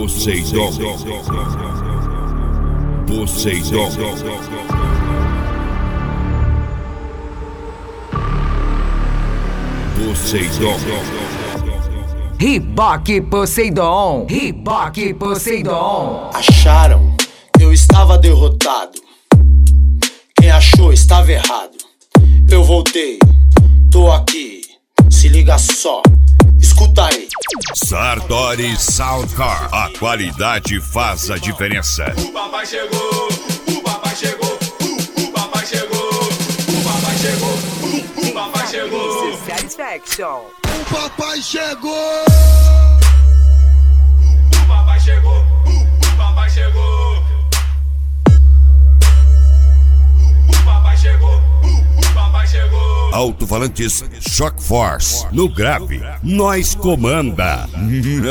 Poseidon. Poseidon. Poseidon. Riboque Poseidon. Riboque Poseidon. Acharam que eu estava derrotado. Quem achou estava errado. Eu voltei, tô aqui. Se liga só, escuta aí. Sartori Soundcar. A qualidade faz a diferença. O papai chegou, o papai chegou, o papai chegou, o papai chegou, o papai chegou. Satisfaction. O papai chegou! O papai chegou, o papai chegou. O papai chegou, o papai chegou. Alto-falantes Shock Force. No grave, nós comanda. Don't you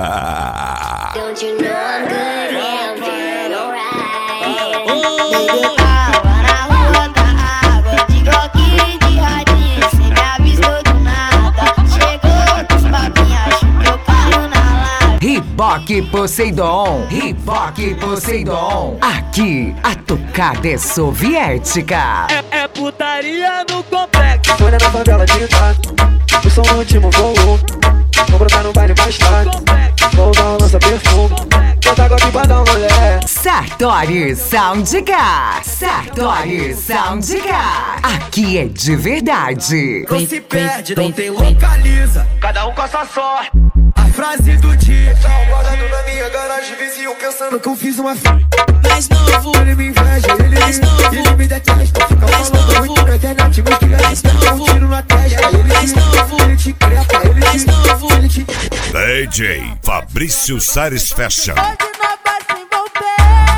know I'm good and feeling alright? Beber tava na rua da água, de coque de radinho, cê me avisou do nada. Chegou com os papinhos, achou que eu caio na lata. Riboque Poseidon. Riboque Poseidon. Aqui a tocada é soviética. É putaria no complexo. Olha na favela de cá, o som no último voo. Vou brotar no baile mais tarde, vou usar o lança perfume. Bota golpe pra dar um rolê. Sartori Soundcar. Sartori Soundcar. Aqui é de verdade. Não se perde, não tem localiza. Cada um com a sua sorte. A frase do dia. Tá guardado na minha garagem, vizinho pensando que eu fiz uma Mais novo, ele me inveja, mais novo, ele me detesta. Fica mais falando novo, muito na internet, muito mais dá um novo, tiro na testa. mais novo, Ele te crepa, mais novo. ele te... DJ Fabrício Satisfaction. Hoje nós vai se envolver.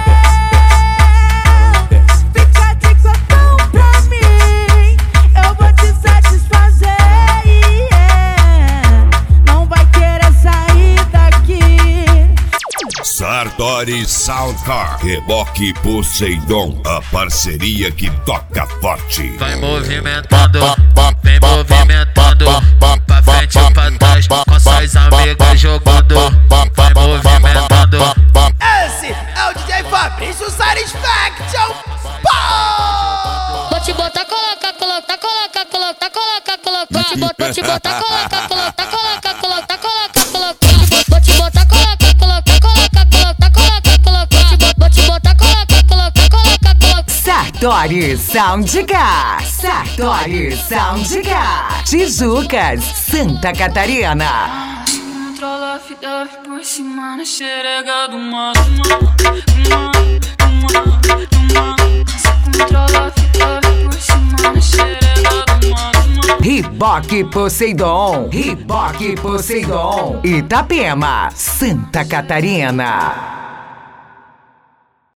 Fica de cotão pra mim, eu vou te satisfazer. Não vai querer sair daqui. Sartori Soundcar. Reboque Poseidon. A parceria que toca forte. Vai movimentando, vem movimentando, pra frente ou pra trás, com suas amigas jogando. Vai movimentando. Esse é o DJ Fabrício Satisfaction. Pau! Vou te botar, coloca, coloca, coloca, coloca, coloca, coloca. Vou te botar, coloca, coloca, coloca, coloca, coloca, coloca. Vou te botar, coloca, coloca, coloca, coloca, coloca, coloca. Vou te botar, coloca, coloca, coloca, coloca. Sartori Soundcar. Sartori Soundcar. Tijucas, Santa Catarina. Controla a fita por cima na xerega do mano. Controla a fita por cima na xerega do mano. Riboque Poseidon. Riboque Poseidon. Itapema, Santa Catarina.